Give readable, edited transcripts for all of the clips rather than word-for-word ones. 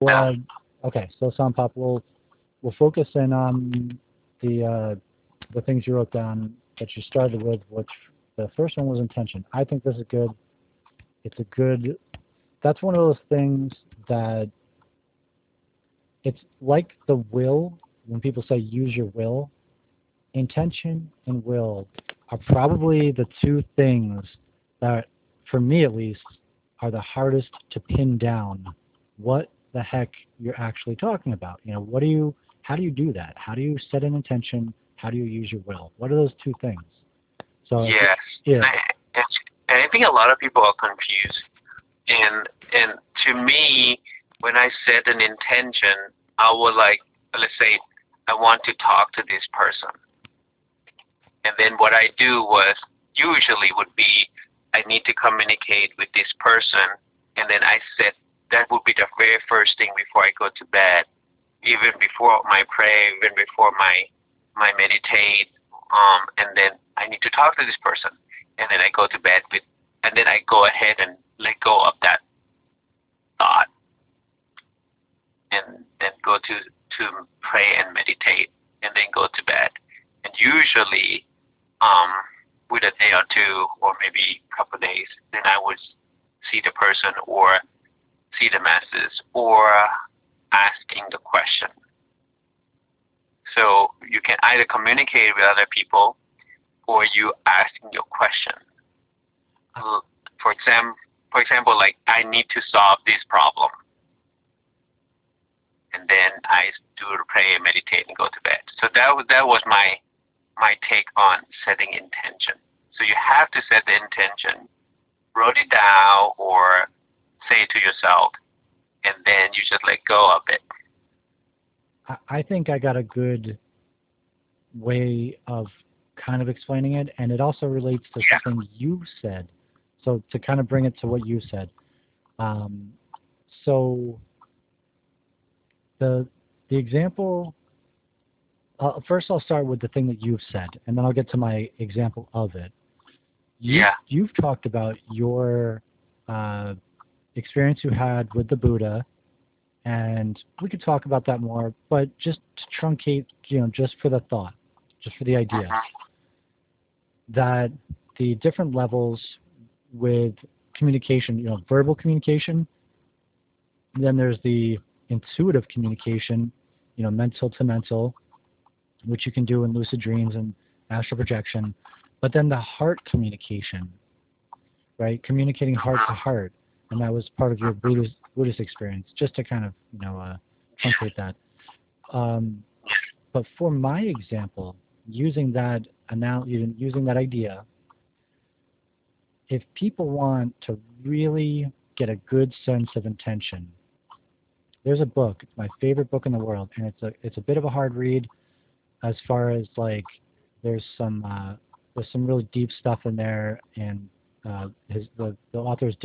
Yeah. Well, okay, so Sampop, we'll focus in on the things you wrote down that you started with, which the first one was intention. I think this is good. It's a good. That's one of those things that it's like the will. When people say use your will, intention and will are probably the two things that, for me at least, are the hardest to pin down. What the heck you're actually talking about? What do you? How do you do that? How do you set an intention? How do you use your will? What are those two things? So, Yes. yeah, And, and I think a lot of people are confused. And to me, when I set an intention, I would like, let's say, I want to talk to this person, and then what I do was usually would be I need to communicate with this person, and then I set that would be the very first thing before I go to bed, even before my prayer, even before my meditate, and then I need to talk to this person, and then I go to bed with, and then I go ahead and let go of that thought, and then go to pray and meditate, and then go to bed, and usually, um, with a day or two, or maybe a couple of days, then I would see the person or see the message or asking the question. So you can either communicate with other people or you asking your question. For example, like I need to solve this problem, and then I do pray and meditate and go to bed. So that was my take on setting intention. So you have to set the intention, wrote it down, or say it to yourself, and then you just let go of it. I think I got a good way of kind of explaining it, and it also relates to Yeah. something you said. So to kind of bring it to what you said, um, so the the example. First, I'll start with the thing that you've said, and then I'll get to my example of it. Yeah. You've talked about your uh, experience you had with the Buddha, and we could talk about that more. But just to truncate, just for the thought, just for the idea, Mhm. that the different levels with communication, verbal communication, then there's the intuitive communication, mental to mental, which you can do in lucid dreams and astral projection, but then the heart communication, right? Communicating heart to Mhm. heart, and that was part of your Buddhist experience. Just to kind of Yeah. truncate that. Um, but for my example, using that using that idea, if people want to really get a good sense of intention, there's a book. It's my favorite book in the world, and it's a bit of a hard read as far as like there's some uh, there's some really deep stuff in there, and the author is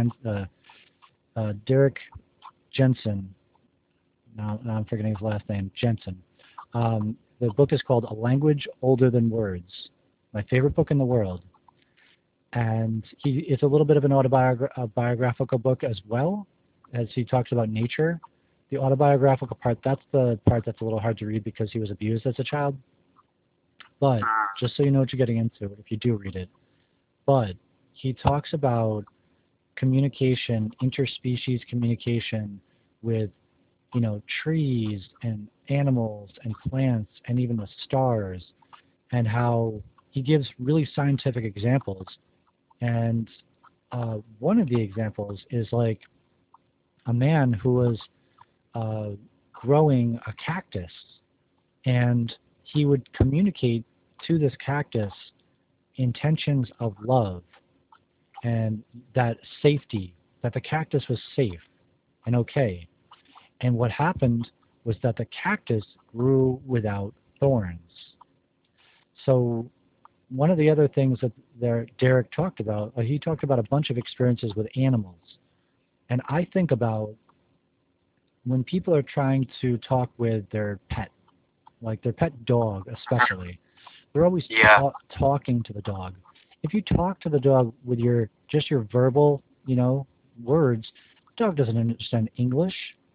Derek Jensen. Now I'm forgetting his last name, Jensen. The book is called A Language Older Than Words. My favorite book in the world, and it's a little bit of an autobiographical book as well, as he talks about nature. The autobiographical part, that's the part that's a little hard to read because he was abused as a child. But Mm. just so you know what you're getting into, if you do read it, but he talks about communication, interspecies communication with, trees and animals and plants and even the stars, and how he gives really scientific examples. And one of the examples is like a man who was uh, growing a cactus, and he would communicate to this cactus intentions of love and that safety, that the cactus was safe and okay. And what happened was that the cactus grew without thorns. So one of the other things that Derek talked about, he talked about a bunch of experiences with animals. And I think about when people are trying to talk with their pet, like their pet dog especially, they're always Yeah. talking to the dog. If you talk to the dog with your just your verbal, words, the dog doesn't understand English.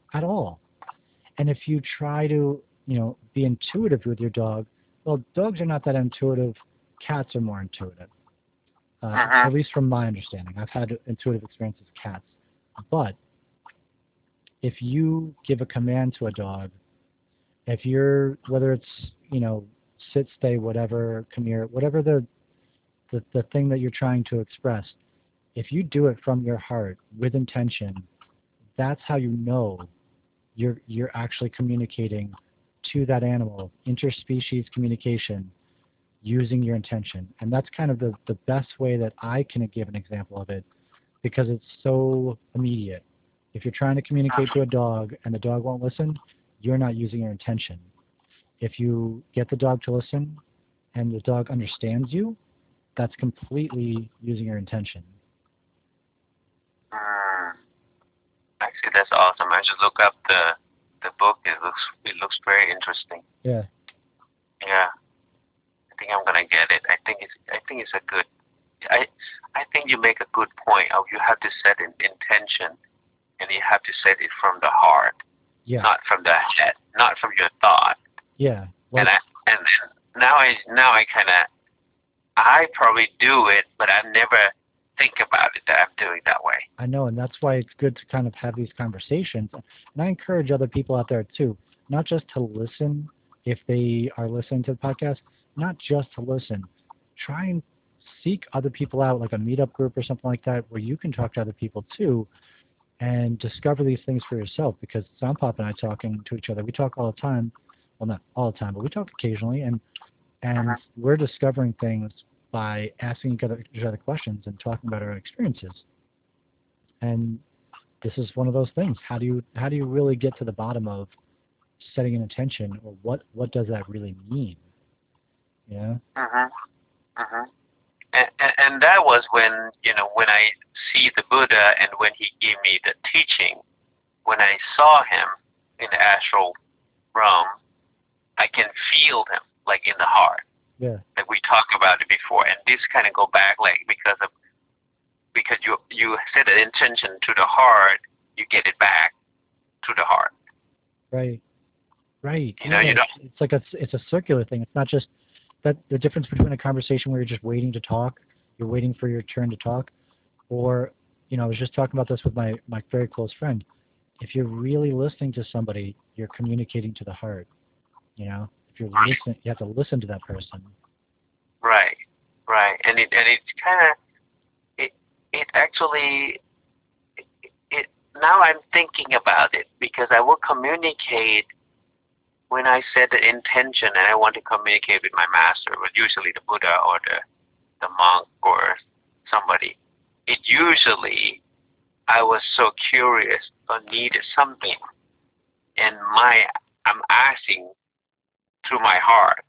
at all. And if you try to, be intuitive with your dog, well, dogs are not that intuitive. Cats are more intuitive, Mhm. at least from my understanding. I've had intuitive experiences with cats. But if you give a command to a dog, if you're, whether it's, sit, stay, whatever, come here, whatever the thing that you're trying to express, if you do it from your heart with intention, that's how you know you're actually communicating to that animal, interspecies communication, using your intention. And that's kind of the best way that I can give an example of it, because it's so immediate. If you're trying to communicate to a dog and the dog won't listen, you're not using your intention. If you get the dog to listen and the dog understands you, that's completely using your intention. Mm. Actually, that's awesome. I just look up the book. It looks very interesting. Yeah, Yeah, I think I'm gonna get it. I think it's a good. I I think you make a good point. Of you have to set an intention, and you have to set it from the heart, yeah, not from the head, not from your thought. yeah. And Like, and then now I kind of I probably do it, but I never think about it that I'm doing that way. I know, and that's why it's good to kind of have these conversations. And I encourage other people out there too, not just to listen if they are listening to the podcast, not just to listen. Try and seek other people out, like a meetup group or something like that, where you can talk to other people too and discover these things for yourself. Because Pop and I talking to each other, we talk all the time. Well, not all the time, but we talk occasionally, and Mhm. we're discovering things by asking each other questions and talking about our experiences. And this is one of those things. How do you really get to the bottom of setting an intention, or what does that really mean? Yeah. Mhm. Mhm. And that was when I see the Buddha and when he gave me the teaching. When I saw him in the astral realm, I can feel him like in the heart. Yeah. Like we talked about it before, and this kind of go back like because you set an intention to the heart, you get it back to the heart. Right. Right. You know, Yeah. you know. It's like it's a circular thing. It's not just that the difference between a conversation where you're just waiting to talk, you're waiting for your turn to talk, or I was just talking about this with my very close friend. If you're really listening to somebody, you're communicating to the heart. If you're listening, you have to listen to that person. Right, right, and it's kind of it it actually it now I'm thinking about it because I will communicate when I set the intention and I want to communicate with my master, but usually the Buddha or the monk or somebody. It usually I was so curious or needed something, and I'm asking through my heart.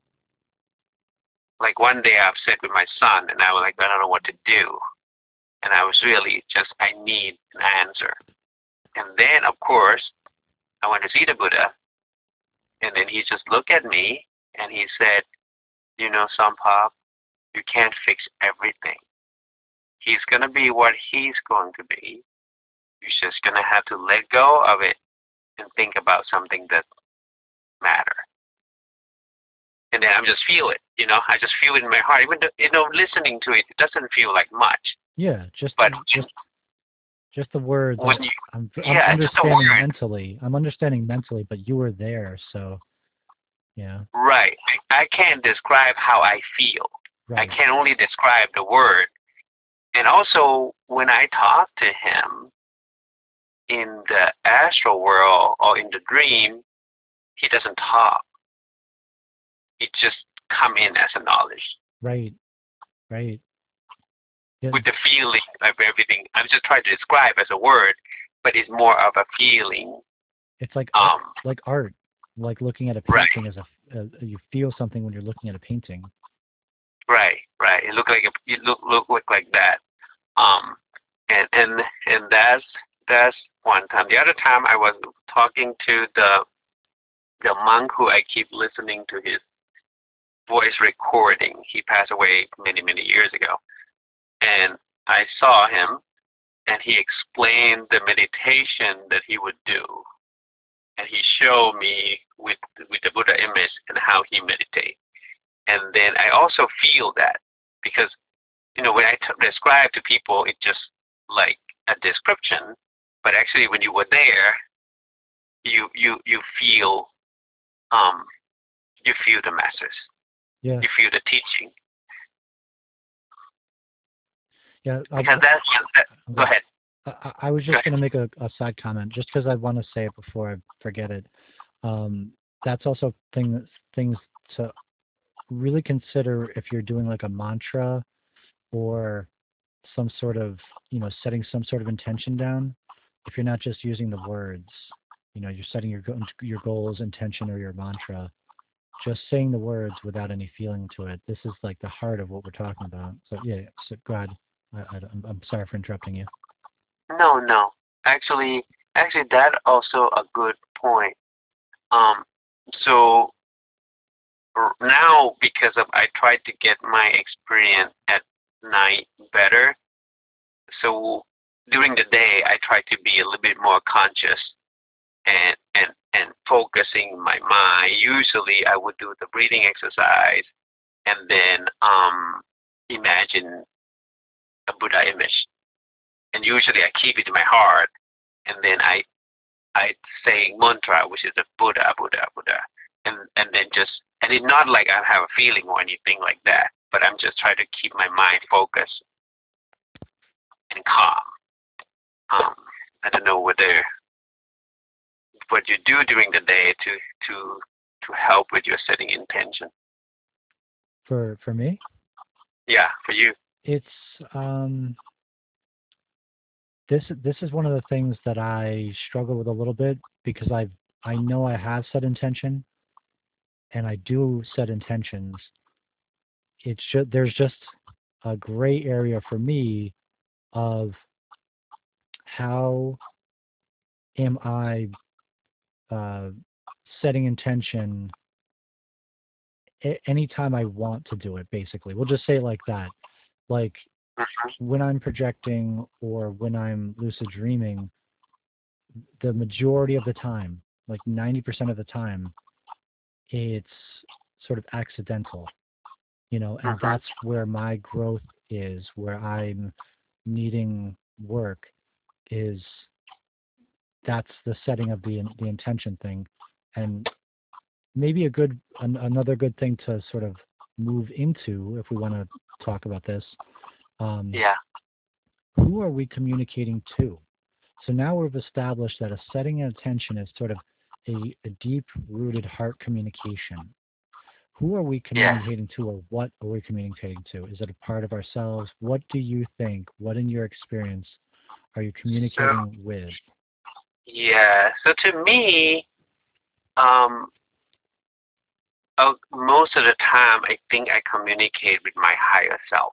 Like one day I upset with my son, and I was like, I don't know what to do, and I was really just I need an answer. And then of course I went to see the Buddha, and then he just looked at me and he said, Sampap, you can't fix everything. He's gonna be what he's going to be. You're just gonna have to let go of it and think about something that matter. And then I'm just feel it, I just feel it in my heart. Even though, listening to it, it doesn't feel like much. Yeah. Just But just just the words. when you, I'm yeah, it's just a understanding word. mentally. I'm understanding mentally, but you were there, so yeah. Right. I can't describe how I feel. I Right. can only describe the word. And also, when I talk to him in the astral world or in the dream, he doesn't talk. It just come in as a knowledge Right. Right. Yeah. with the feeling of everything. I'm just trying to describe as a word, but it's more of a feeling. It's like Um, like art, like looking at a right, painting you feel something when you're looking at a painting. right, right. It look like it look like that. Um, and that's one time. The other time I was talking to the monk who I keep listening to his voice recording. He passed away many years ago, and I saw him, and he explained the meditation that he would do. and he showed me with the Buddha image and how he meditates. And then I also feel that because when I describe to people, it's just like a description, but actually when you were there, you feel you feel the message, Yeah. you feel the teaching. Yeah. Because go ahead. I was just going to make a side comment, just because I want to say it before I forget it. That's also things to really consider if you're doing like a mantra or some sort of, setting some sort of intention down. If you're not just using the words, you're setting your goals, intention, or your mantra. Just saying the words without any feeling to it. This is like the heart of what we're talking about. So yeah, so go ahead. I'm sorry for interrupting you. No. Actually, that also a good point. So now because I tried to get my experience at night better. So during the day, I try to be a little bit more conscious and focusing my mind. Usually, I would do the breathing exercise and then imagine a Buddha image. And usually, I keep it in my heart, and then I say mantra, which is the Buddha, Buddha, Buddha, and then and it's not like I have a feeling or anything like that, but I'm just trying to keep my mind focused and calm. I don't know what you do during the day to help with your setting intention. For me? Yeah, for you. It's this is one of the things that I struggle with a little bit because I know I have set intention, and I do set intentions. There's just a gray area for me of how am I setting intention anytime I want to do it, basically. We'll just say it like that. Like when I'm projecting or when I'm lucid dreaming, the majority of the time, like 90% of the time, it's sort of accidental, and that's where my growth is, where I'm needing work is that's the setting of the intention thing. And maybe another good thing to sort of move into if we want to talk about this. Who are we communicating to? So now we've established that a setting of attention is sort of a deep-rooted heart communication. Who are we communicating to, or what are we communicating to? Is it a part of ourselves? What do you think? What in your experience are you communicating with? Yeah. So to me, most of the time, I think I communicate with my higher self,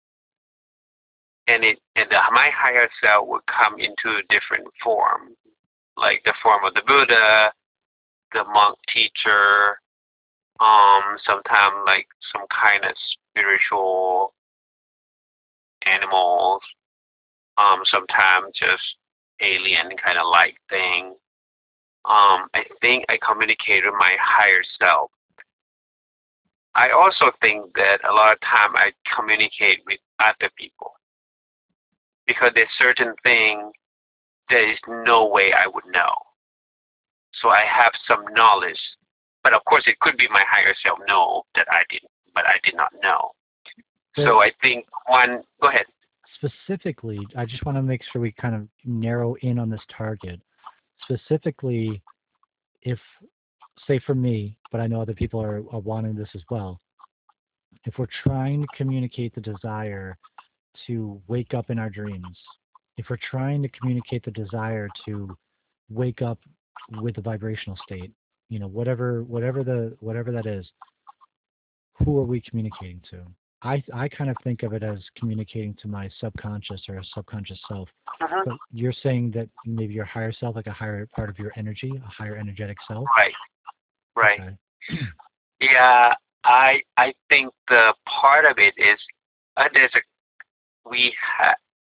and my higher self will come into a different form, like the form of the Buddha, the monk teacher, sometimes like some kind of spiritual animals, sometimes just alien kind of like thing. I think I communicate with my higher self. I also think that a lot of time I communicate with other people because there's certain things there is no way I would know. So I have some knowledge, but of course it could be my higher self know that I did not know. So I think go ahead. Specifically, I just want to make sure we kind of narrow in on this target. Specifically, if, say for me, but I know other people are wanting this as well, if we're trying to communicate the desire to wake up in our dreams, if we're trying to communicate the desire to wake up with a vibrational state, whatever that is, who are we communicating to? I kind of think of it as communicating to my subconscious or a subconscious self. But you're saying that maybe your higher self, like a higher part of your energy, a higher energetic self? Right. Okay. Yeah, I think the part of it is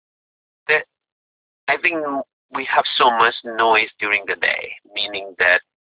I think we have so much noise during the day, meaning that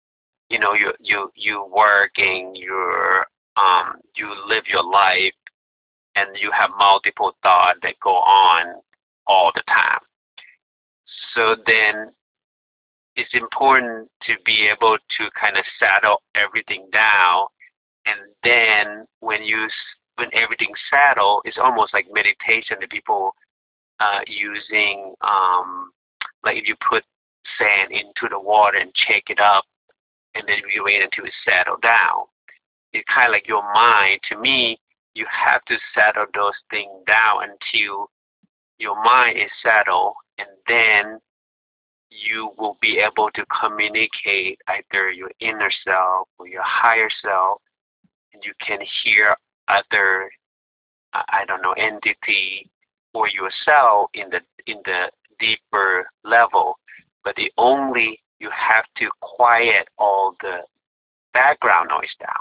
you working, you live your life, and you have multiple thoughts that go on all the time. So then it's important to be able to kind of settle everything down, and then when everything's settled, it's almost like meditation that people using, like if you put sand into the water and shake it up, and then you wait until it settles down. It's kind of like your mind. To me, you have to settle those things down until your mind is settled, and then you will be able to communicate either your inner self or your higher self, and you can hear other, I don't know, entity or yourself in the deeper level. But the only you have to quiet all the background noise down.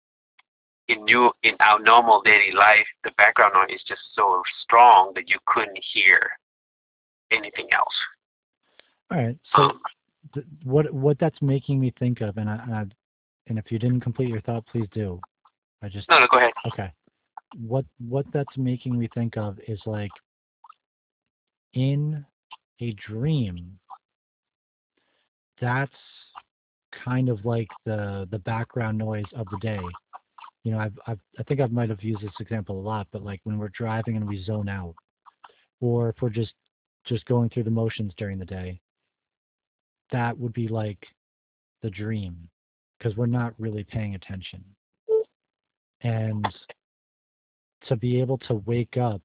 In our normal daily life, the background noise is just so strong that you couldn't hear anything else. All right. So what that's making me think of, and if you didn't complete your thought, please do. No, go ahead. Okay. What that's making me think of is like in a dream. That's kind of like the background noise of the day. I think I might have used this example a lot, but like when we're driving and we zone out, or if we're just going through the motions during the day, that would be like the dream, because we're not really paying attention. And to be able to wake up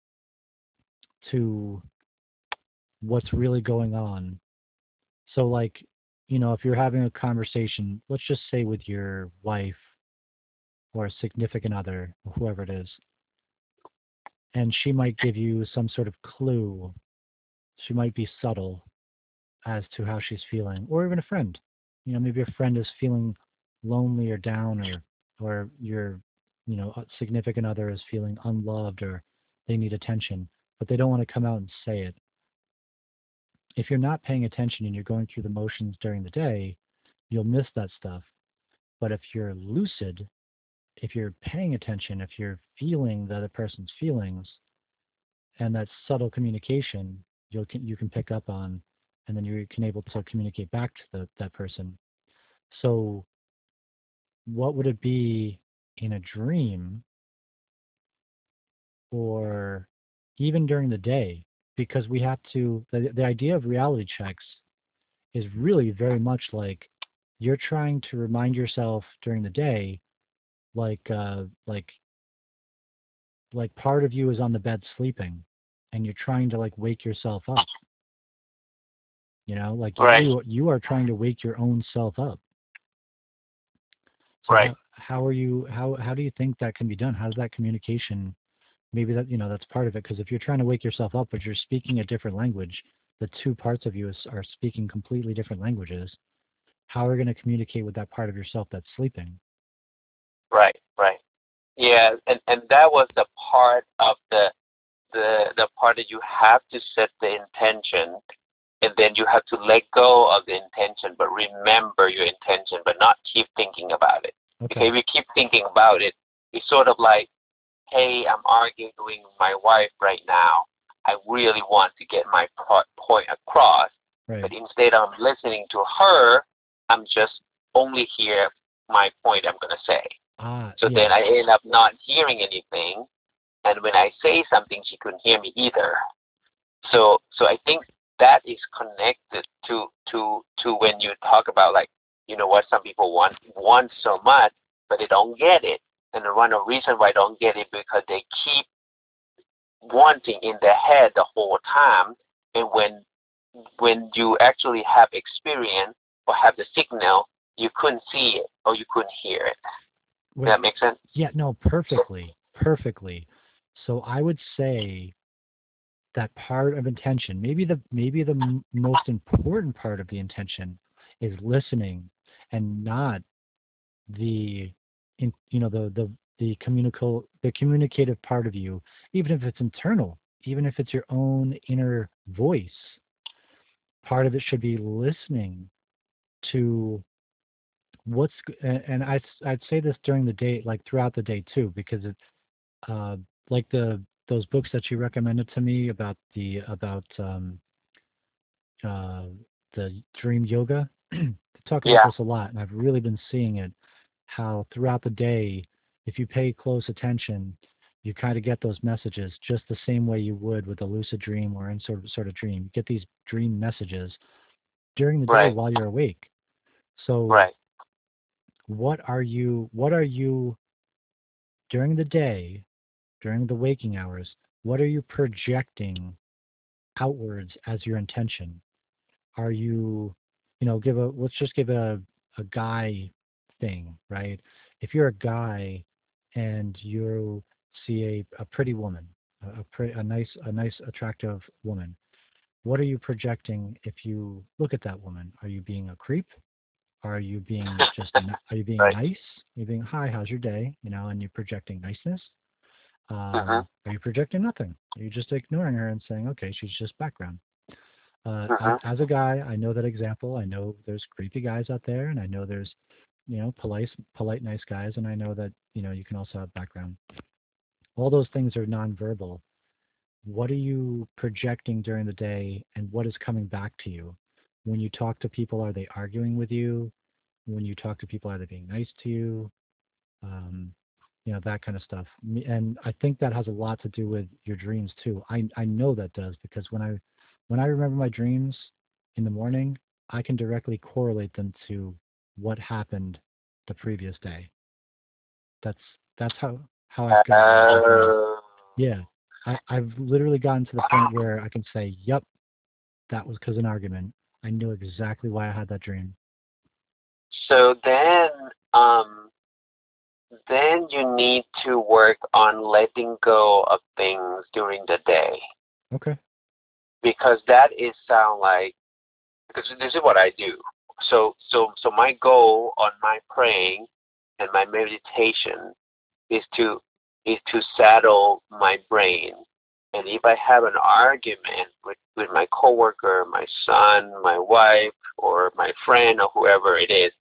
to what's really going on. So like, if you're having a conversation, let's just say with your wife or a significant other, or whoever it is, and she might give you some sort of clue. She might be subtle as to how she's feeling, or even a friend. Maybe a friend is feeling lonely or down, or your, significant other is feeling unloved, or they need attention, but they don't want to come out and say it. If you're not paying attention and you're going through the motions during the day, you'll miss that stuff. But if you're lucid, if you're paying attention, if you're feeling the other person's feelings, and that subtle communication, you can pick up on, and then you can able to communicate back to that person. So what would it be in a dream, or even during the day? Because we have to, the idea of reality checks is really very much like you're trying to remind yourself during the day, like part of you is on the bed sleeping, and you're trying to like wake yourself up. Like Right. you are trying to wake your own self up. So Right. how are you? How do you think that can be done? How does that communication? Maybe that's part of it. Because if you're trying to wake yourself up, but you're speaking a different language, the two parts of you are speaking completely different languages. How are you going to communicate with that part of yourself that's sleeping? Right. Right. Yeah, and that was the part of the part that you have to set the intention, and then you have to let go of the intention, but remember your intention, but not keep thinking about it. Okay. Because if you keep thinking about it, it's sort of like, hey, I'm arguing with my wife right now. I really want to get my point across, Right. but instead of listening to her, I'm just only hear my point I'm going to say. So yeah. then I end up not hearing anything, and when I say something, she couldn't hear me either. So I think that is connected to when you talk about, like, what some people want so much, but they don't get it. And the one reason why they don't get it, because they keep wanting in their head the whole time. And when you actually have experience or have the signal, you couldn't see it or you couldn't hear it. Does that make sense? Yeah, no, perfectly. So I would say that part of intention, maybe the most important part of the intention, is listening, and not the communicative part of you, even if it's internal, even if it's your own inner voice. Part of it should be listening to what's and I'd say this during the day, like throughout the day too, because it's like those books that you recommended to me about uh, the dream yoga. They talk about Yeah, this a lot, and I've really been seeing it. How throughout the day, if you pay close attention, you kind of get those messages just the same way you would with a lucid dream or any sort of dream. You get these dream messages during the day right, while you're awake. So right. what are you during the day, during the waking hours, what are you projecting outwards as your intention? Are you, let's just give a guy thing, right? If you're a guy and you see a pretty woman, a nice attractive woman, what are you projecting if you look at that woman? Are you being a creep? Are you being Right. nice? Are you being, hi, how's your day? And you're projecting niceness. Mm-hmm. Are you projecting nothing? Are you just ignoring her and saying, okay, she's just background? Mm-hmm. As a guy, I know that example. I know there's creepy guys out there, and I know there's, polite, nice guys, and I know that, you can also have background. All those things are nonverbal. What are you projecting during the day, and what is coming back to you? When you talk to people, are they arguing with you? When you talk to people, are they being nice to you? Um, that kind of stuff. And I think that has a lot to do with your dreams too. I know that does, because when I remember my dreams in the morning, I can directly correlate them to what happened the previous day. That's that's how I've gotten with my, Uh, yeah. I've literally gotten to the point where I can say, "Yep, that was because of an argument. I knew exactly why I had that dream." so um, then you need to work on letting go of things during the day, Okay. because that is sound like, because this is what I do. So my goal on my praying and my meditation is to settle my brain. And if I have an argument with my coworker, my son, my wife, or my friend, or whoever it is,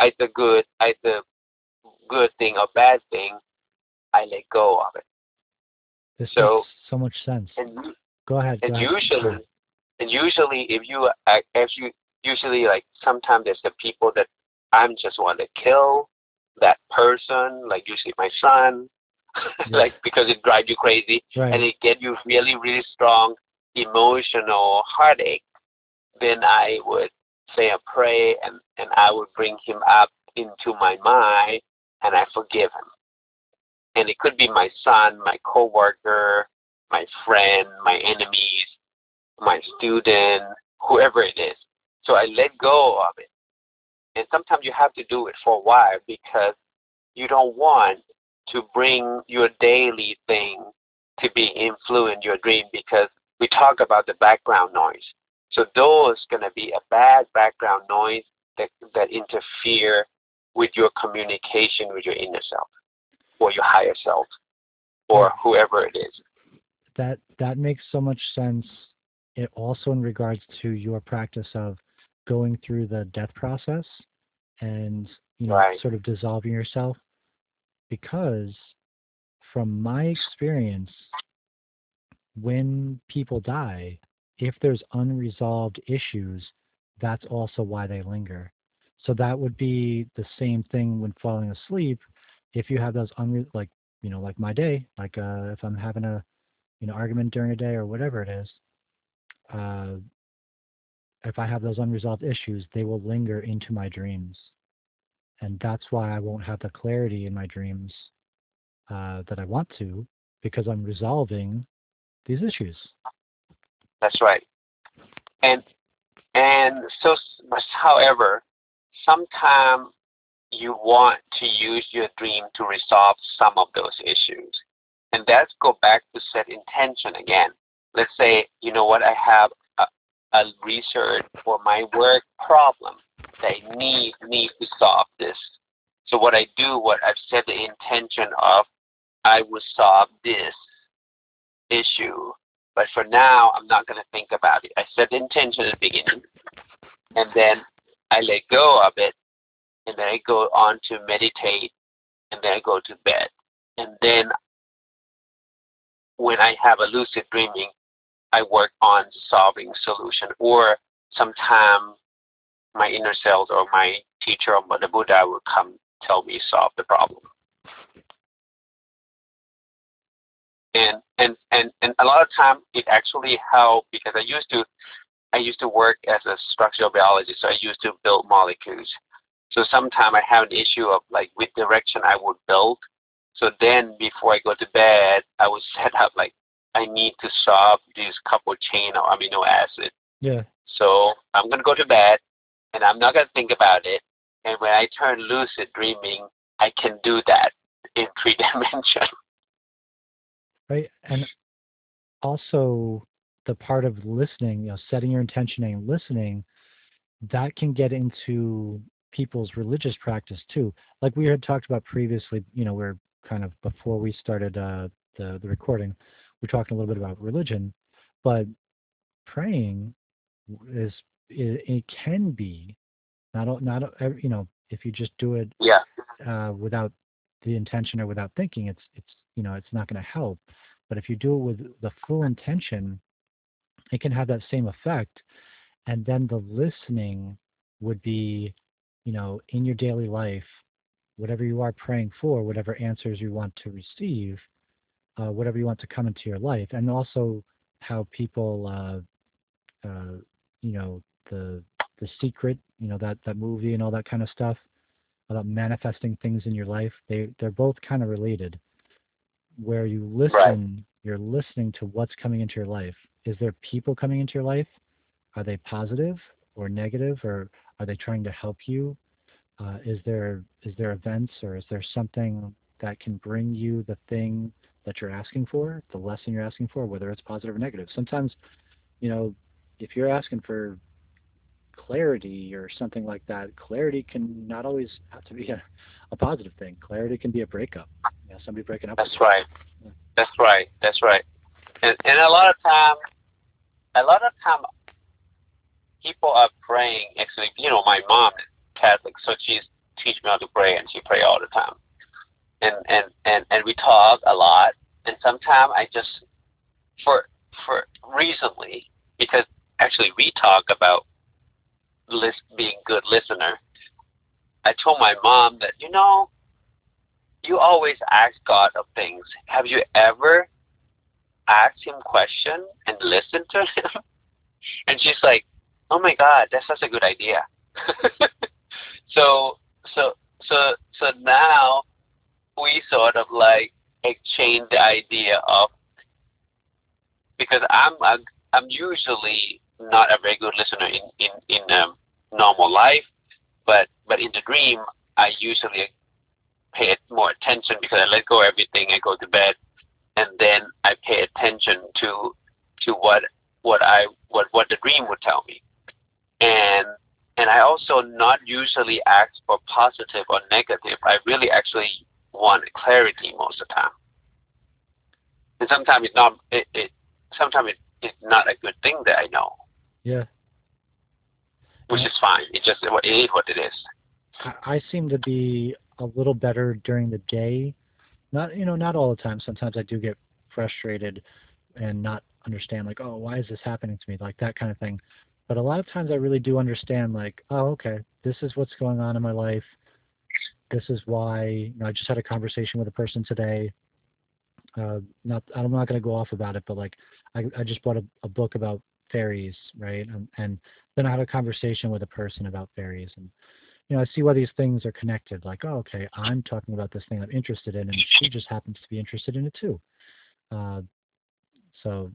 either good thing or bad thing, I let go of it. This makes So so much sense. and Go ahead. Go and ahead. usually and usually if you as you usually, like, sometimes there's the people that I'm just want to kill that person, like usually my son, Yeah. like, because it drives you crazy and Right. it get you really really strong emotional heartache. Then I would say a prayer, and I would bring him up into my mind, and I forgive him. And it could be my son, my coworker, my friend, my enemies, my student, whoever it is. So I let go of it. And sometimes you have to do it for a while, because you don't want to bring your daily thing to be influenced your dream, because we talk about the background noise. So those gonna be a bad background noise that interfere with your communication with your inner self or your higher self Yeah. or whoever it is. That makes so much sense. It also in regards to your practice of going through the death process and Right. sort of dissolving yourself, because from my experience, when people die, if there's unresolved issues, that's also why they linger. So that would be the same thing when falling asleep. If you have those like my day, like if I'm having a argument during a day or whatever it is, uh, if I have those unresolved issues, they will linger into my dreams, and that's why I won't have the clarity in my dreams that I want to, because I'm resolving these issues. That's right. And but however, sometimes you want to use your dream to resolve some of those issues. And let's go back to set intention again. Let's say, you know what, I have a research for my work problem that I need to solve this. So what I've set the intention of, I will solve this issue. But for now, I'm not going to think about it. I set the intention at the beginning, and then I let go of it, and then I go on to meditate, and then I go to bed. And then when I have a lucid dreaming, I work on solving solution, or sometime my inner self or my teacher or the Buddha will come tell me solve the problem. And a lot of time it actually helped because I used to work as a structural biologist, so I used to build molecules. So sometimes I have an issue of like which direction I would build. So then before I go to bed, I would set up like I need to solve this couple chain of amino acid. Yeah. So I'm gonna go to bed and I'm not gonna think about it. And when I turn lucid dreaming, I can do that in 3 dimensions. Right. And also the part of listening, setting your intention and listening, that can get into people's religious practice too. Like we had talked about previously, we're kind of before we started the recording, we're talking a little bit about religion, but praying it can be not if you just do it without the intention or without thinking, it's not going to help. But if you do it with the full intention, it can have that same effect. And then the listening would be, in your daily life, whatever you are praying for, whatever answers you want to receive, whatever you want to come into your life, and also how people, the Secret, that movie and all that kind of stuff about manifesting things in your life. They're both kind of related. Where you listen, Right. You're listening to what's coming into your life. Is there people coming into your life? Are they positive or negative, or are they trying to help you? Is there events, or is there something that can bring you the thing that you're asking for, the lesson you're asking for, whether it's positive or negative? Sometimes, if you're asking for clarity or something like that, clarity can not always have to be a positive thing. Clarity can be a breakup. Somebody breaking up. That's right. Yeah. That's right. That's right. And a lot of time, people are praying. Actually, my mom is Catholic, so she's teach me how to pray, and she pray all the time. And we talk a lot. And sometimes I just for recently, because actually we talk about being good listener. I told my mom that you always ask God of things. Have you ever asked him question and listened to him? And she's like, "Oh my God, that's such a good idea." so so so now we sort of like exchange the idea of, because I'm usually not a very good listener in normal life, but in the dream I usually pay more attention because I let go of everything. I go to bed, and then I pay attention to what the dream would tell me, and I also not usually ask for positive or negative. I really actually want clarity most of the time, and sometimes it's not. Sometimes it's not a good thing that I know. Yeah. Which is fine. It is what it is. I seem to be a little better during the day. Not all the time. Sometimes I do get frustrated and not understand, like, oh, why is this happening to me? Like that kind of thing. But a lot of times I really do understand, like, oh, okay, this is what's going on in my life. This is why, I just had a conversation with a person today. I'm not going to go off about it, but like, I just bought a book about fairies, right? And then I had a conversation with a person about fairies, and I see why these things are connected. Like, oh, okay, I'm talking about this thing I'm interested in, and she just happens to be interested in it too. So,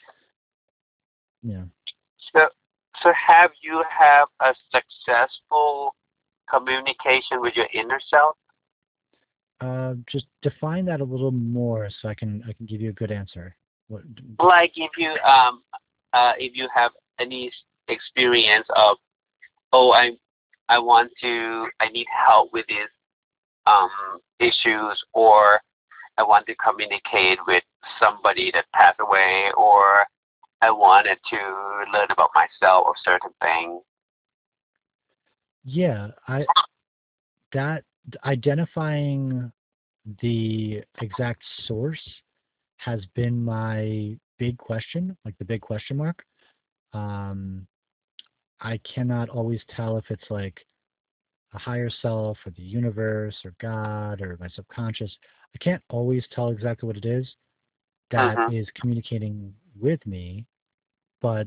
yeah. So have you have a successful communication with your inner self? Just define that a little more so I can give you a good answer. Like if you have any experience of, oh, I need help with these issues, or I want to communicate with somebody that passed away, or I wanted to learn about myself or certain thing. Yeah, that identifying the exact source has been my big question, like the big question mark. Um, I cannot always tell if it's like a higher self or the universe or God or my subconscious. I can't always tell exactly what it is that Mhm. is communicating with me, but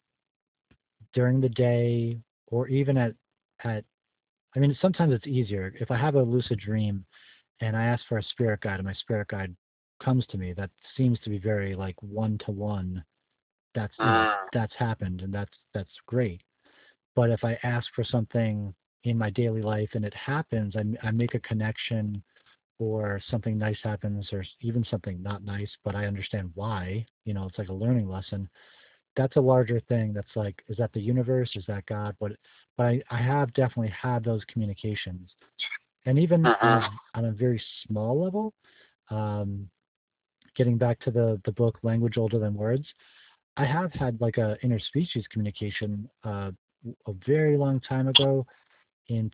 during the day or even at I mean sometimes it's easier. If I have a lucid dream and I ask for a spirit guide and my spirit guide comes to me, that seems to be very like one to one. That's Mm. that's happened and that's great. But if I ask for something in my daily life and it happens, I make a connection or something nice happens or even something not nice, but I understand why. It's like a learning lesson. That's a larger thing. That's like, is that the universe? Is that God? But I have definitely had those communications, and even Mhm. on a very small level. Um, Getting back to the book Language Older Than Words, I have had like a interspecies communication a very long time ago in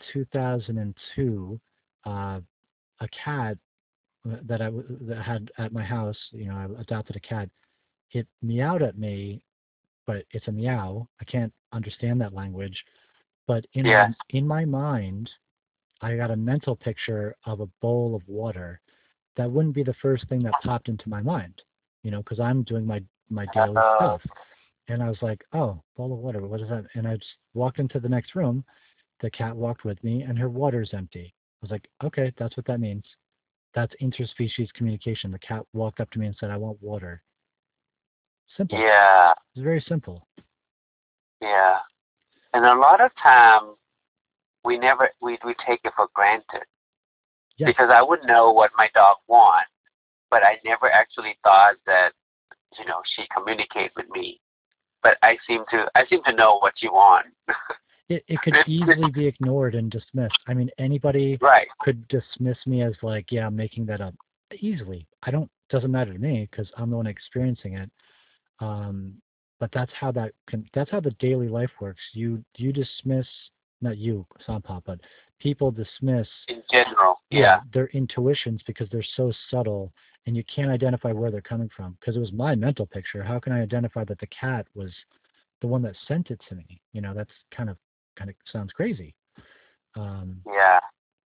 2002. Uh, a cat that I had at my house, I adopted a cat. It meowed at me, but it's a meow. I can't understand that language. But Yes. in my mind, I got a mental picture of a bowl of water. That wouldn't be the first thing that popped into my mind, because I'm doing my daily Uh, stuff. And I was like, oh, bowl of water. What is that? And I just walked into the next room. The cat walked with me, and her water's empty. I was like, okay, that's what that means. That's interspecies communication. The cat walked up to me and said, I want water. Simple. yeah. It's very simple. Yeah. And a lot of time we take it for granted Yes. because I would know what my dog wants, but I never actually thought that she communicate with me. But I seem to know what you want. It could easily be ignored and dismissed. I mean, anybody Right. could dismiss me as like, yeah, I'm making that up easily. Doesn't matter to me because I'm the one experiencing it. Um, but that's how the daily life works. You dismiss, not you, Sampa, but people dismiss, In general. yeah, Yeah. their intuitions because they're so subtle and you can't identify where they're coming from because it was my mental picture. How can I identify that the cat was the one that sent it to me? That's kind of sounds crazy. Yeah.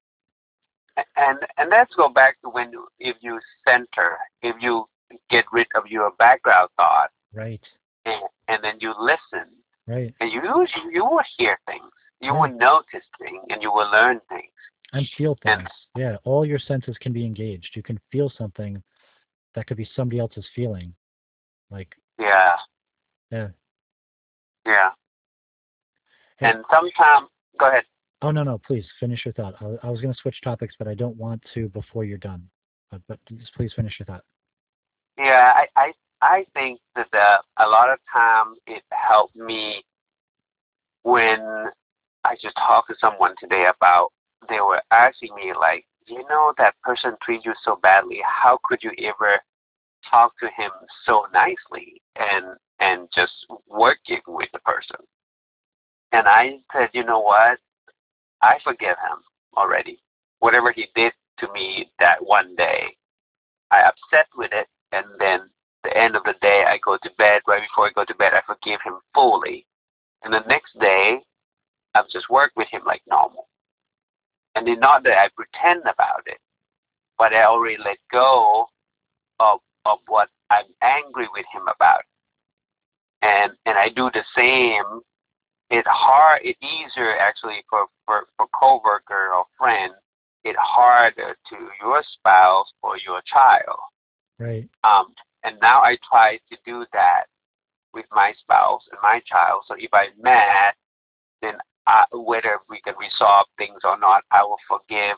And let's go back to if you center, if you get rid of your background thought, Right, and then you listen, right, and you will hear things, you yeah, will notice things, and you will learn things. and feel And things. Yeah, all your senses can be engaged. You can feel something that could be somebody else's feeling. Like, yeah, yeah, yeah. hey, And sometimes, go ahead. oh no, no, please finish your thought. I was going to switch topics, but I don't want to before you're done. But just please finish your thought. Yeah, I think that a lot of time it helped me when I just talked to someone today about they were asking me like, that person treats you so badly. How could you ever talk to him so nicely and just working with the person? And I said, you know what? I forgive him already. Whatever he did to me that one day, I upset with it, and then the end of the day, I go to bed. Right before I go to bed, I forgive him fully, and the next day, I just work with him like normal. And it's not that I pretend about it, but I already let go of what I'm angry with him about, and I do the same. It's easier actually for coworker or friend. It's harder to your spouse or your child. Right, And now I try to do that with my spouse and my child. So if I'm mad, then whether we can resolve things or not, I will forgive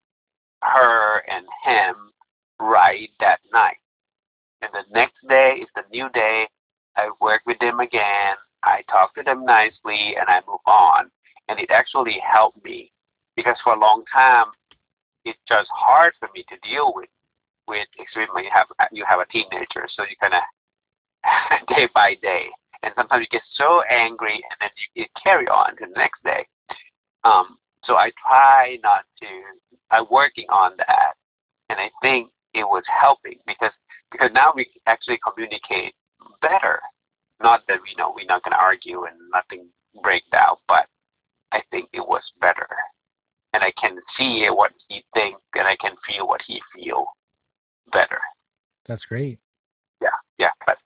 her and him right that night. And the next day is the new day. I work with them again. I talk to them nicely, and I move on. And it actually helped me because for a long time it's just hard for me to deal with extremely you have a teenager, so you kind of day by day, and sometimes you get so angry, and then you carry on to the next day. So I try not to. I'm working on that, and I think it was helping because now we actually communicate better. Not that we're not going to argue and nothing break down, but I think it was better, and I can see what he thinks, and I can feel what he feel better. That's great. Yeah, yeah.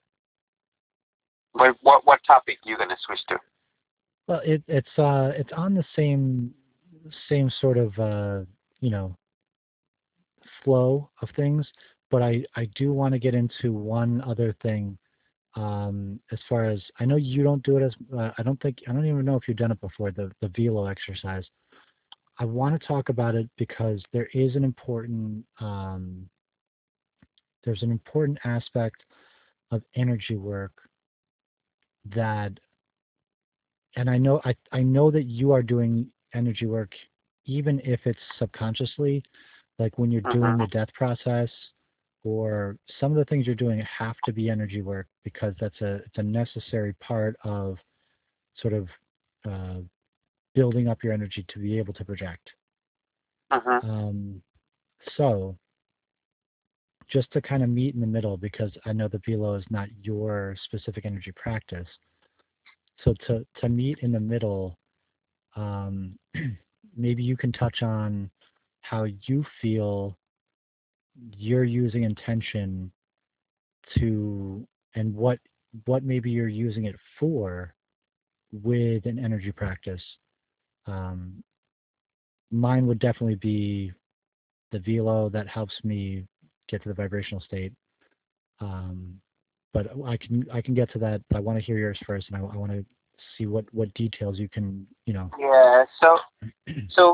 But what topic you gonna switch to? Well, it's on the same sort of you know flow of things, but I do want to get into one other thing. As far as I know, you don't do it as I don't even know if you've done it before, the velo exercise. I want to talk about it because there's an important aspect of energy work that, and I know that you are doing energy work even if it's subconsciously, like when you're doing the Mm-hmm. death process, or some of the things you're doing have to be energy work because it's a necessary part of sort of uh, building up your energy to be able to project. Mm-hmm. Um, so just to kind of meet in the middle, because I know the velo is not your specific energy practice. So to meet in the middle, um, maybe you can touch on how you feel you're using intention to, and what maybe you're using it for with an energy practice. Um, Mine would definitely be the velo that helps me get to the vibrational state. Um, but I can get to that. I want to hear yours first, and I want to see what details you can Yeah. So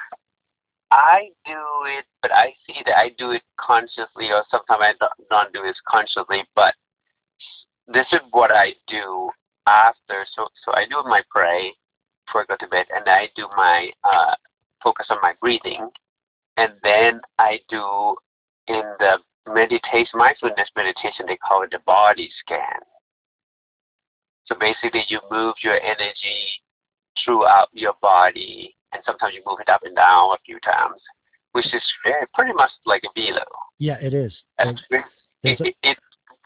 I do it, but I see that I do it consciously, or sometimes I don't do it consciously. But this is what I do after. So I do my pray before I go to bed, and I do my focus on my breathing, and then I do in the meditation, mindfulness meditation, they call it the body scan. So basically, you move your energy throughout your body, and sometimes you move it up and down a few times, which is pretty much like a velo. Yeah, it is. It, it, it,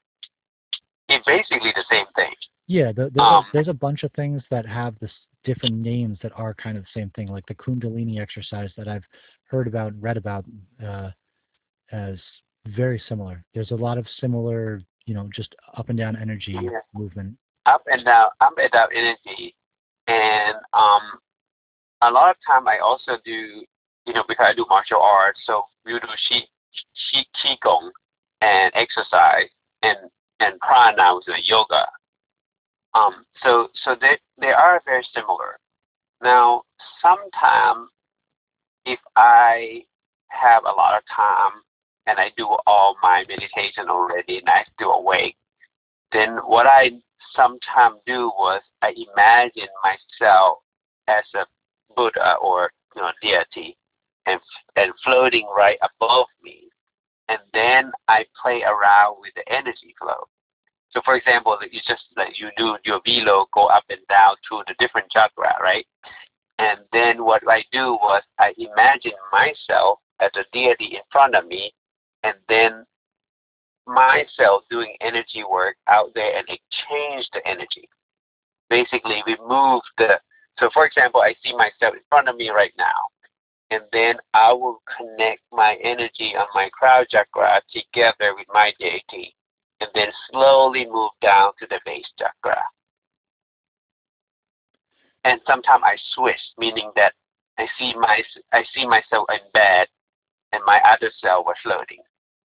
it's basically the same thing. Yeah, Um, there's a bunch of things that have this different names that are kind of the same thing, like the Kundalini exercise that I've heard about, read about, uh, as very similar. There's a lot of similar, just up and down energy yeah, movement. up and down energy, and a lot of time I also do, because I do martial arts, so we do qigong and exercise and prana, which is yoga. So they are very similar. Now, sometimes if I have a lot of time and I do all my meditation already and I still awake, then what I sometimes do was I imagine myself as a Buddha or deity and floating right above me, and then I play around with the energy flow. So, for example, you just like you do your velo go up and down through the different chakra, right? And then what I do was I imagine myself as a deity in front of me, and then myself doing energy work out there and exchange the energy. Basically, we move the. So, for example, I see myself in front of me right now, and then I will connect my energy on my crown chakra together with my deity, and then slowly move down to the base chakra. And sometimes I switch, meaning that I see myself in bed, and my other self was floating.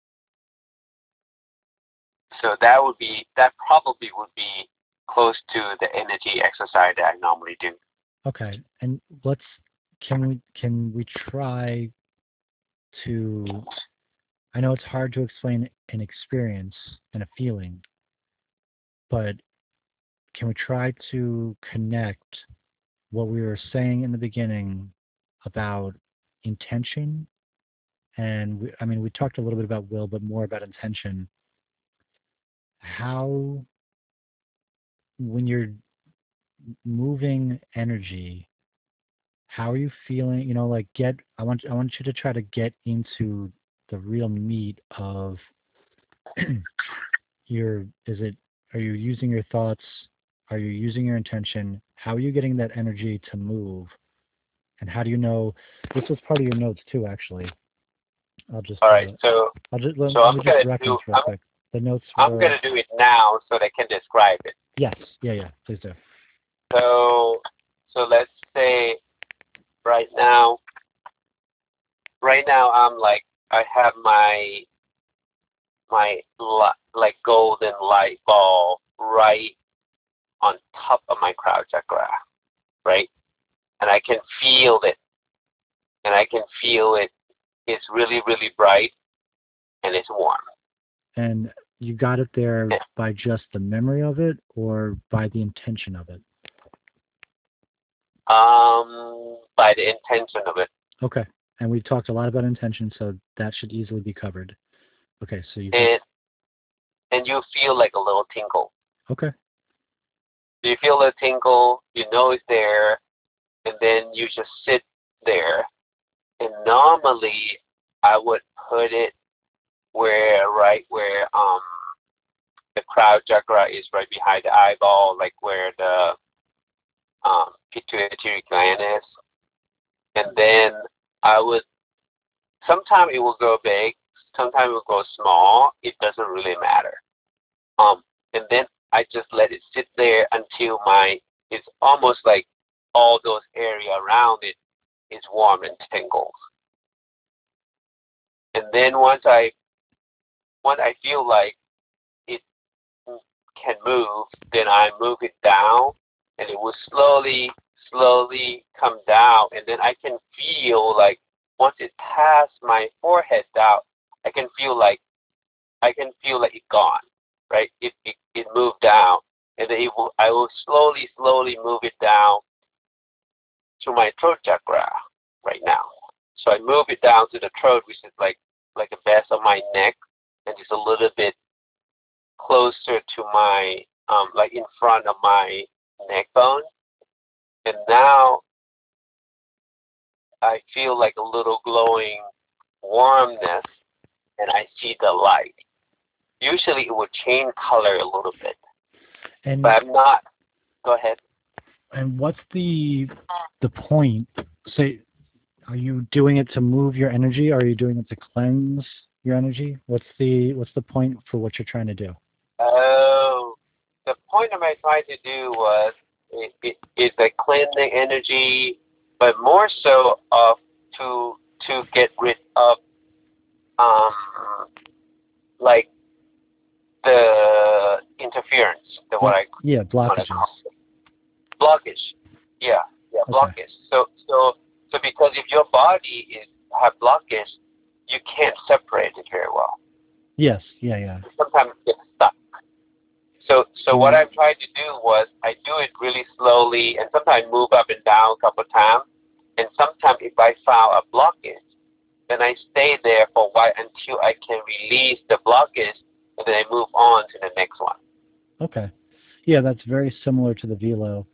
So that probably would be close to the energy exercise that I normally do. Okay, and can we try to? I know it's hard to explain an experience and a feeling, but can we try to connect what we were saying in the beginning about intention? And we talked a little bit about will, but more about intention. How, when you're moving energy, how are you feeling? You know, like I want you to try to get into the real meat of are you using your thoughts? Are you using your intention? How are you getting that energy to move? And how do you know? This was part of your notes too, actually. I'll just All right. So let I'm me just gonna reference real quick. The notes I'm were gonna do it now so they can describe it. yes, yeah, please do. So let's say right now I'm like I have like golden light ball right on top of my crown chakra, right? And I can feel it, it's really, really bright and it's warm. And you got it there by just the memory of it or by the intention of it? By the intention of it. Okay. And we've talked a lot about intention, so that should easily be covered. Okay, so and you feel like a little tingle. Okay. You feel a tingle, you know it's there, and then you just sit there. And normally I would put it right where the crown chakra is, right behind the eyeball, like where the pituitary gland is. And then I would, sometimes it will go big, sometimes it will go small. It doesn't really matter. And then I just let it sit there until it's almost like all those area around it is warm and tingles. And then once I feel like it can move, then I move it down, and it will slowly come down, and then I can feel like once it passed my forehead down, I can feel like it gone, right? It moved down, and then I will slowly move it down to my throat chakra right now. So I move it down to the throat, which is like the base of my neck, and just a little bit closer to my like in front of my neck bone. And now I feel like a little glowing warmness, and I see the light. Usually it would change color a little bit, but I'm not. Go ahead. And what's the point? Say, are you doing it to move your energy? Are you doing it to cleanse your energy? What's the point for what you're trying to do? Oh, the point of my trying to do was it's a cleansing energy, but more so of to get rid of like the interference, what I blockages. Blockage. Yeah, okay. blockage. So because if your body have blockage, you can't separate it very well. Yes, yeah. Sometimes it gets stuck. So what I'm trying to do was I do it really slowly, and sometimes move up and down a couple of times. And sometimes if I found a blockage, then I stay there for a while until I can release the blockage, and then I move on to the next one. Okay. Yeah, that's very similar to the velo.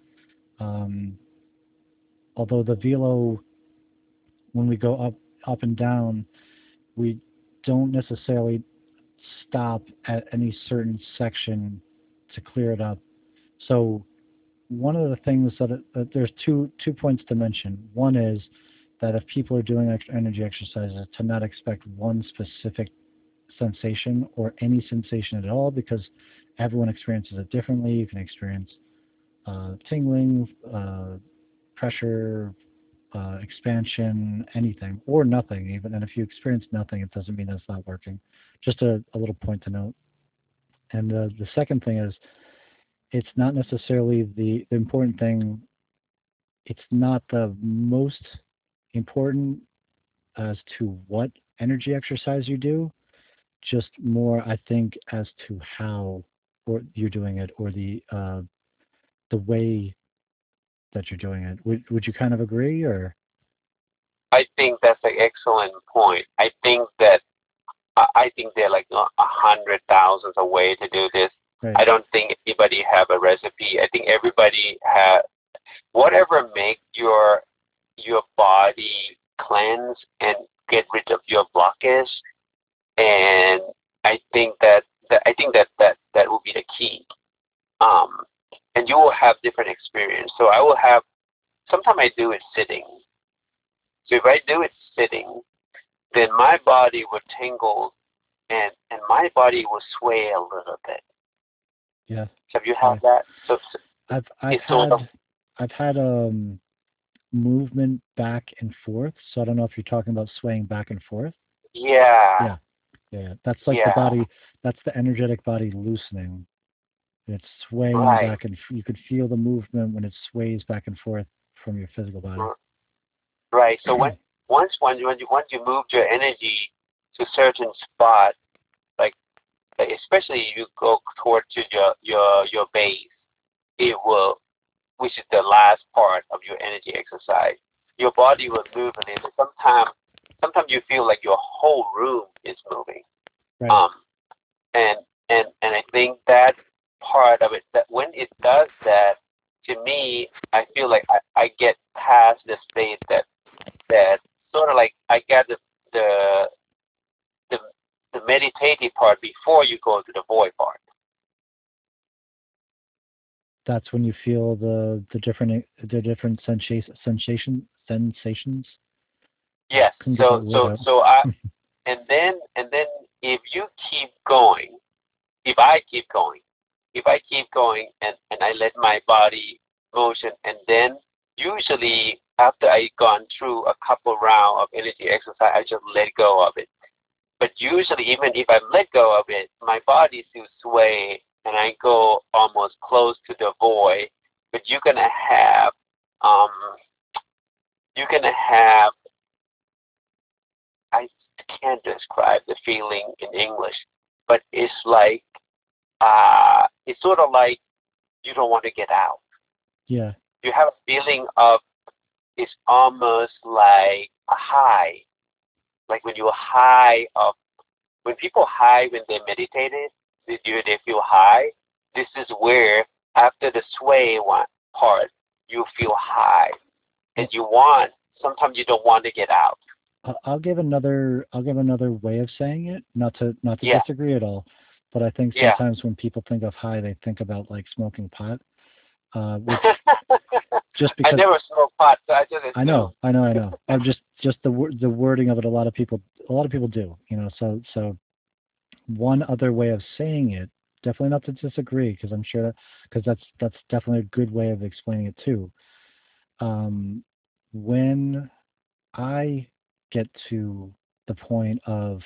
Although the velo, when we go up and down, we don't necessarily stop at any certain section to clear it up. So one of the things that there's two points to mention. One is that if people are doing energy exercises, to not expect one specific sensation or any sensation at all, because everyone experiences it differently. You can experience tingling, pressure, expansion, anything, or nothing even. And if you experience nothing, it doesn't mean that it's not working. Just a little point to note. And the second thing is, it's not necessarily the important thing. It's not the most important as to what energy exercise you do, just more, I think, as to how or you're doing it, or the way that you're doing it. Would you kind of agree, or? I think that's an excellent point. I think there are like 100,000 of ways to do this. Right. I don't think anybody have a recipe. I think everybody have whatever make your your body cleanse and get rid of your blockage. And I think that will be the key. Um, and you will have different experience. So I will have, sometimes I do it sitting. So if I do it sitting, then my body will tingle and my body will sway a little bit. Yeah. So have you had that? So I've it's had sort of, I've had movement back and forth. So I don't know if you're talking about swaying back and forth. yeah, Yeah. That's like the yeah, body. That's the energetic body loosening. It's swaying right, back and you could feel the movement when it sways back and forth from your physical body. right. So once you move your energy to a certain spot, like especially you go toward to your base, it will, which is the last part of your energy exercise. Your body will move a little. Sometimes you feel like your whole room is moving. Right. Um, and and I think that part of it, that when it does that, to me, I feel like I get past the state that sort of like I get the the the meditative part before you go to the void part. That's when you feel the different sensations. Yes. Couldn't get that So word so out. so I and then if you keep going, if I keep going, and I let my body motion, and then usually after I gone through a couple rounds of energy exercise, I just let go of it. But usually, even if I let go of it, my body still sway, and I go almost close to the void. But um, you're gonna have. I can't describe the feeling in English, but it's like it's sort of like you don't want to get out. Yeah. You have a feeling of, it's almost like a high, like when you're high of, when people high when they meditated, they feel high. This is where after the sway one part, you feel high, and sometimes you don't want to get out. I'll give another way of saying it, not to Yeah, disagree at all, but I think yeah. sometimes when people think of high, they think about like smoking pot, which just I because never smoke pot, so I just I assume. know, I know, I know. I'm just the wording of it. A lot of people do, So one other way of saying it, definitely not to disagree, because I'm sure that because that's definitely a good way of explaining it too. Um, when I get to the point of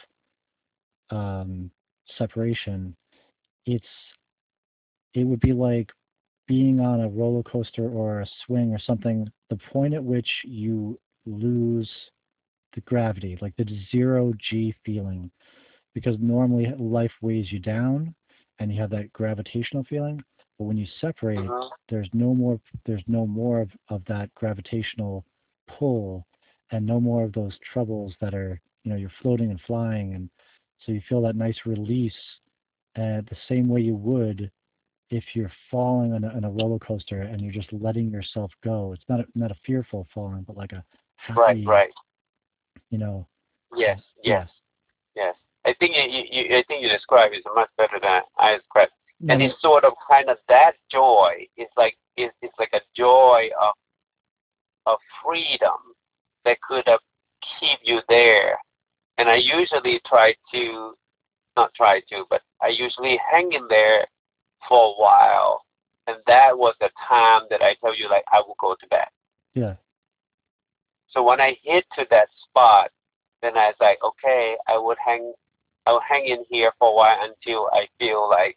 um, separation, it's it would be like being on a roller coaster or a swing or something. The point at which you lose the gravity, like the zero G feeling, because normally life weighs you down and you have that gravitational feeling. But when you separate, Hmm. there's no more of that gravitational pull and no more of those troubles that are, you're floating and flying. And so you feel that nice release the same way you would if you're falling on a roller coaster and you're just letting yourself go. It's not a fearful falling, but like a Right, happy, right. you know, Yes, yeah. yes, yes. I think you describe it much better than I described. No, And no, it's sort of kind of that joy. It's like a joy of freedom that could have keep you there. And I usually not try to, but I usually hang in there for a while. And that was the time that I tell you, like, I will go to bed. yeah, So when I hit to that spot, then I was like, okay, I'll hang in here for a while until I feel like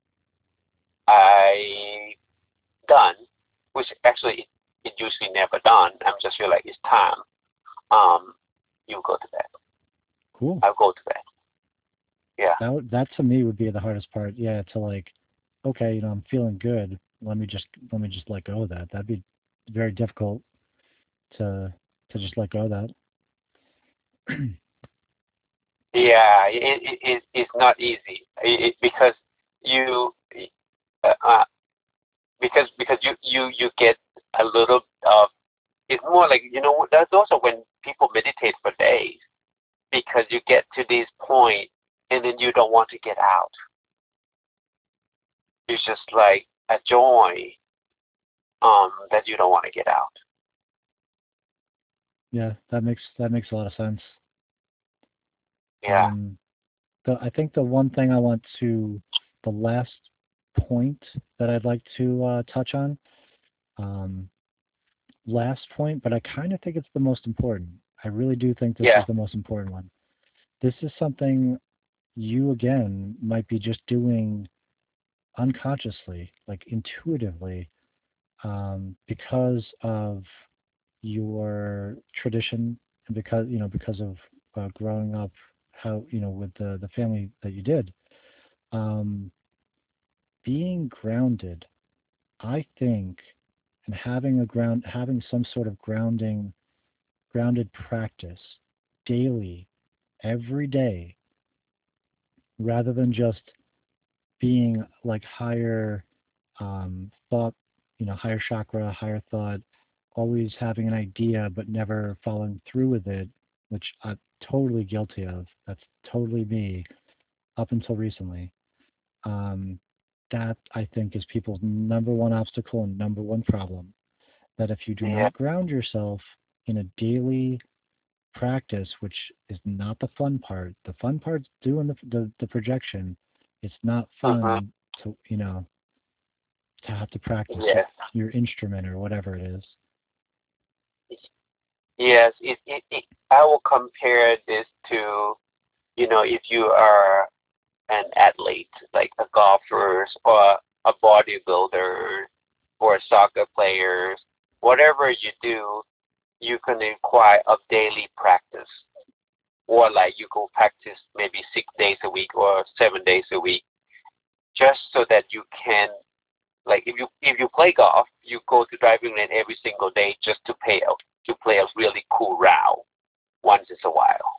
I done, which actually it usually never done. I'm just feel like it's time. Um, you go to bed. cool. I'll go to bed. Yeah. That to me would be the hardest part. Yeah, to like, okay, I'm feeling good. Let me just let go of that. That'd be very difficult to just let go of that. Yeah, it's not easy because you uh, uh, because you get a little of It's more like, that's also when people meditate for days, because you get to this point and then you don't want to get out. It's just like a joy that you don't want to get out. Yeah, that makes a lot of sense. Yeah. I think the one thing the last point that I'd like to touch on, last point, but I kind of think it's the most important. I really do think this Yeah. is the most important one. This is something you, again, might be just doing unconsciously, like intuitively, because of your tradition and because of growing up, how with the family that you did. Um, Being grounded, I think, and having some sort of grounded practice daily, every day, rather than just being like higher thought, higher chakra, higher thought, always having an idea but never following through with it, which I'm totally guilty of. That's totally me up until recently. That I think is people's number one obstacle and number one problem. That if you do Yeah. not ground yourself in a daily practice, which is not the fun part. The fun part's doing the projection. It's not Mm-hmm. fun to have to practice Yes. your instrument or whatever it is. Yes. I will compare this to, if you are an athlete, like a golfer or a bodybuilder or soccer players, whatever you do, you can require a daily practice. Or like you go practice maybe 6 days a week or 7 days a week, just so that you can, like, if you play golf, you go to driving range every single day just to play a really cool round once in a while.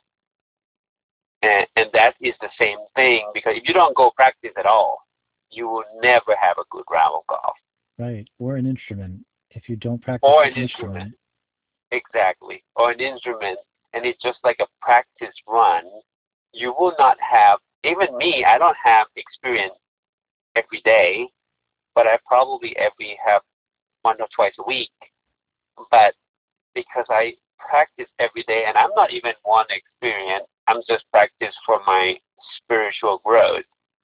And that is the same thing, because if you don't go practice at all, you will never have a good round of golf. Right. Or an instrument. If you don't practice Or the an instrument. instrument, Exactly. Or an instrument. And it's just like a practice run. You will not have, even me, I don't have experience every day, but I probably every have once or twice a week. But because I practice every day, and I'm not even one experience, I'm just practice for my spiritual growth.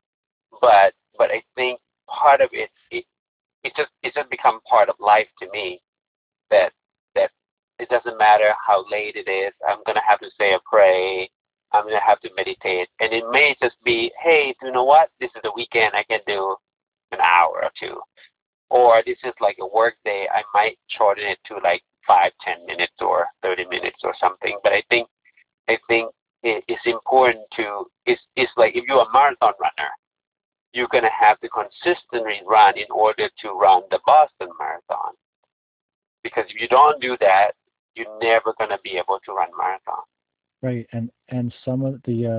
But I think part of it just become part of life to me, that that it doesn't matter how late it is. I'm gonna have to say a pray. I'm gonna have to meditate, and it may just be, hey, you know what? This is the weekend. I can do an hour or two, or this is like a work day. I might shorten it to like 5, 10 minutes or 30 minutes or something. But I think it's important to. It's like if you're a marathon runner, you're gonna have to consistently run in order to run the Boston Marathon. Because if you don't do that, you're never going to be able to run marathon. right? And some of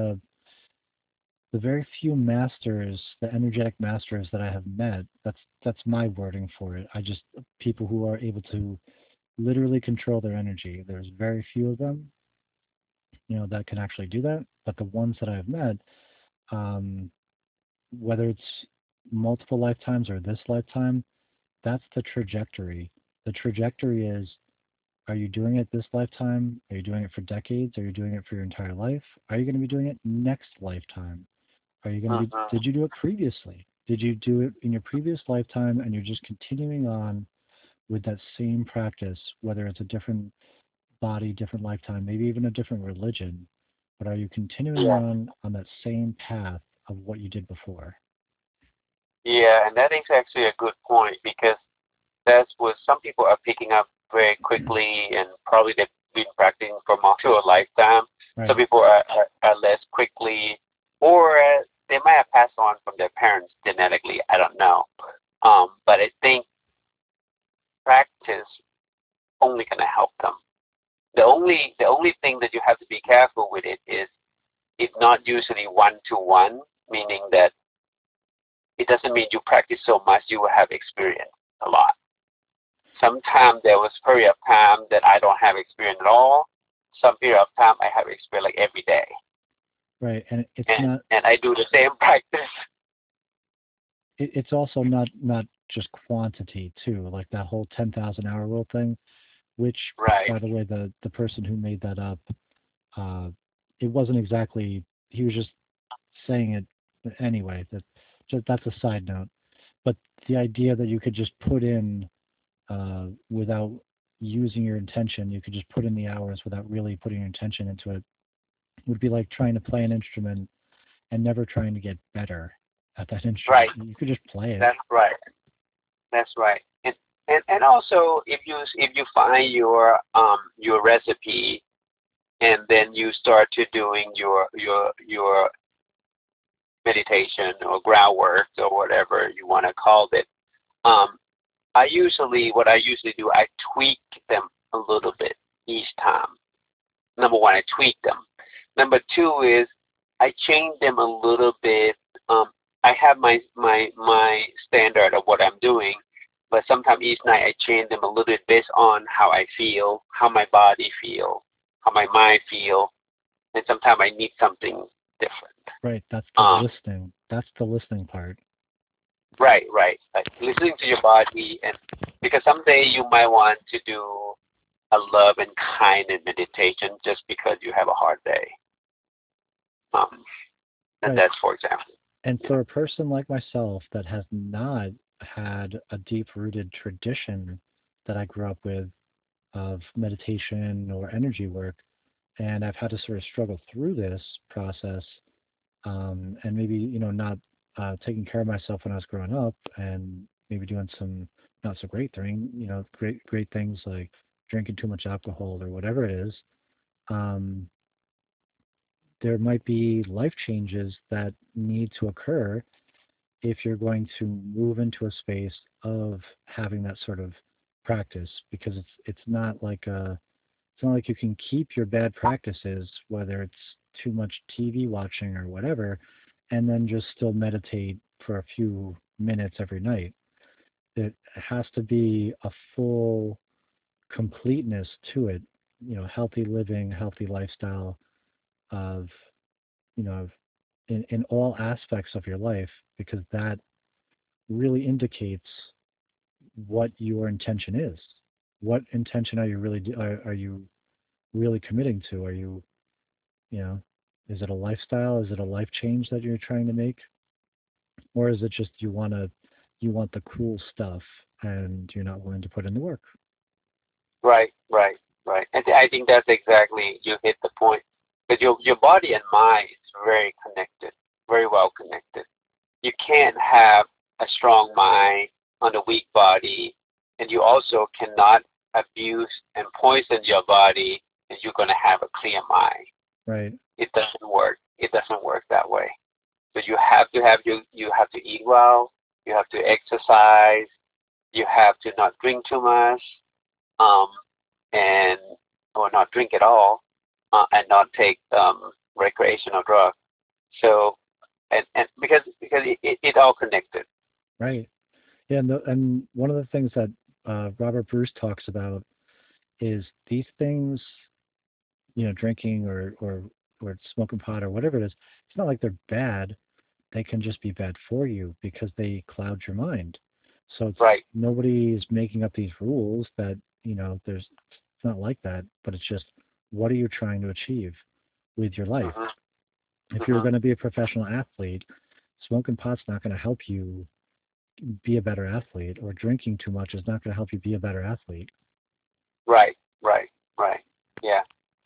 the very few masters, the energetic masters that I have met, that's my wording for it. I just people who are able to literally control their energy. There's very few of them, that can actually do that. But the ones that I've met, um, whether it's multiple lifetimes or this lifetime, that's the trajectory. The trajectory is, are you doing it this lifetime? Are you doing it for decades? Are you doing it for your entire life? Are you going to be doing it next lifetime? Are you going to be, Mm-hmm. did you do it previously? Did you do it in your previous lifetime and you're just continuing on with that same practice, whether it's a different body, different lifetime, maybe even a different religion, but are you continuing Yeah. on that same path of what you did before? Yeah, and that is actually a good point, because that's what some people are picking up very quickly, and probably they've been practicing for most of a lifetime. Some Right. people are less quickly, or they might have passed on from their parents genetically. I don't know. But I think practice only going to help them. The only thing that you have to be careful with it is it's not usually 1-to-1, meaning that it doesn't mean you practice so much you will have experience a lot. Sometimes there was period of time that I don't have experience at all. Some period of time I have experience like every day, Right, and it's and not. and I do the same practice. It's also not just quantity too, like that whole 10,000 hour rule thing. Which, Right, by the way, the person who made that up, uh, it wasn't exactly. He was just saying it anyway. That's a side note. But the idea that you could just put in without using your intention, you could just put in the hours without really putting your intention into it, would be like trying to play an instrument and never trying to get better at that right. instrument. You could just play it. That's right. That's right. And also if you find your recipe and then you start to doing your meditation or groundwork or whatever you want to call it, um, what I usually do, I tweak them a little bit each time. Number one, I tweak them. Number two is I change them a little bit. Um, I have my standard of what I'm doing, but sometimes each night I change them a little bit based on how I feel, how my body feel, how my mind feel, and sometimes I need something different. Right. That's the Um, listening. That's the listening part. right, right. Like listening to your body, and because someday you might want to do a love and kindness meditation just because you have a hard day. Um, and Right. that's for example. And You know. for a person like myself that has not had a deep rooted tradition that I grew up with of meditation or energy work, and I've had to sort of struggle through this process, and maybe not taking care of myself when I was growing up, and maybe doing some not so great thing, great things like drinking too much alcohol or whatever it is. Um, there might be life changes that need to occur if you're going to move into a space of having that sort of practice, because it's not like you can keep your bad practices, whether it's too much TV watching or whatever, and then just still meditate for a few minutes every night. It has to be a full completeness to it, healthy living, healthy lifestyle of, of in all aspects of your life, because that really indicates what your intention is. What intention are you really are you really committing to? Are you, you know, is it a lifestyle? Is it a life change that you're trying to make, or is it just you want the cool stuff and you're not willing to put in the work? Right, right, right. And I think that's exactly you hit the point. Because your body and mind is very connected, very well connected. You can't have a strong mind on a weak body, and you also cannot abuse and poison your body, and you're going to have a clear mind. Right, It doesn't work. It doesn't work that way. So you have to eat well, you have to exercise, you have to not drink too much, um, and or not drink at all, and not take recreational drugs. So and because it all connected. right. Yeah, and one of the things that Robert Bruce talks about is these things, drinking or smoking pot or whatever it is. It's not like they're bad. They can just be bad for you because they cloud your mind. So Right. nobody is making up these rules that, it's not like that, but it's just, what are you trying to achieve with your life? Mhm. If you're Mhm. going to be a professional athlete, smoking pot's not going to help you be a better athlete, or drinking too much is not going to help you be a better athlete. Right. Right. Right. Yeah.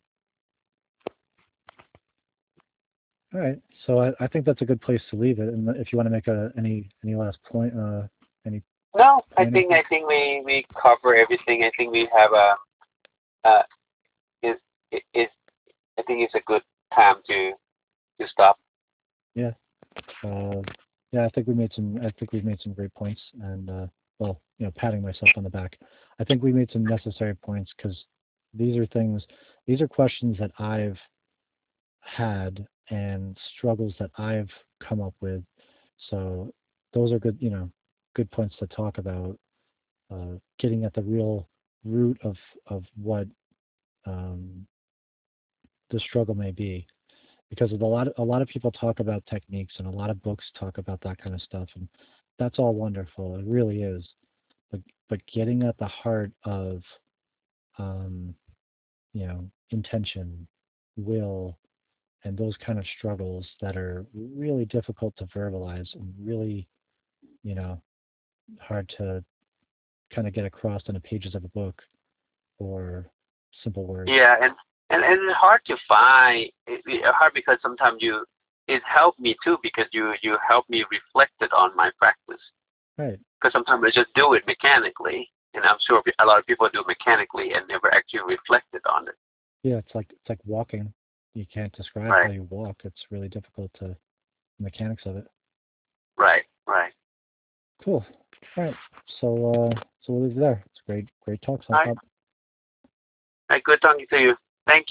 All right. So I think that's a good place to leave it. And if you want to make any last point, any No, I point of think this? I think we cover everything. I think we have a uh is I think it's a good time to stop. Yeah. Uh, yeah, I think we've made some great points, and well, patting myself on the back. I think we made some necessary points, because these are things, these are questions that I've had and struggles that I've come up with. So those are good, good points to talk about. getting at the real root of what um, the struggle may be. Because a lot of people talk about techniques and a lot of books talk about that kind of stuff, and that's all wonderful. It really is. But getting at the heart of um, intention, will, and those kind of struggles that are really difficult to verbalize and really, you know, hard to kind of get across in the pages of a book or simple words. Yeah, and it's hard to find. Hard because sometimes it helped me too because you help me reflect it on my practice. Right. Because sometimes I just do it mechanically, and I'm sure a lot of people do mechanically and never actually reflected on it. Yeah, it's like walking. You can't describe how Right, you walk. It's really difficult to the mechanics of it. right, right. Cool. All right. So we'll leave it there. It's great talk, All right, Sankop. all right. Good talking to you. Thank you.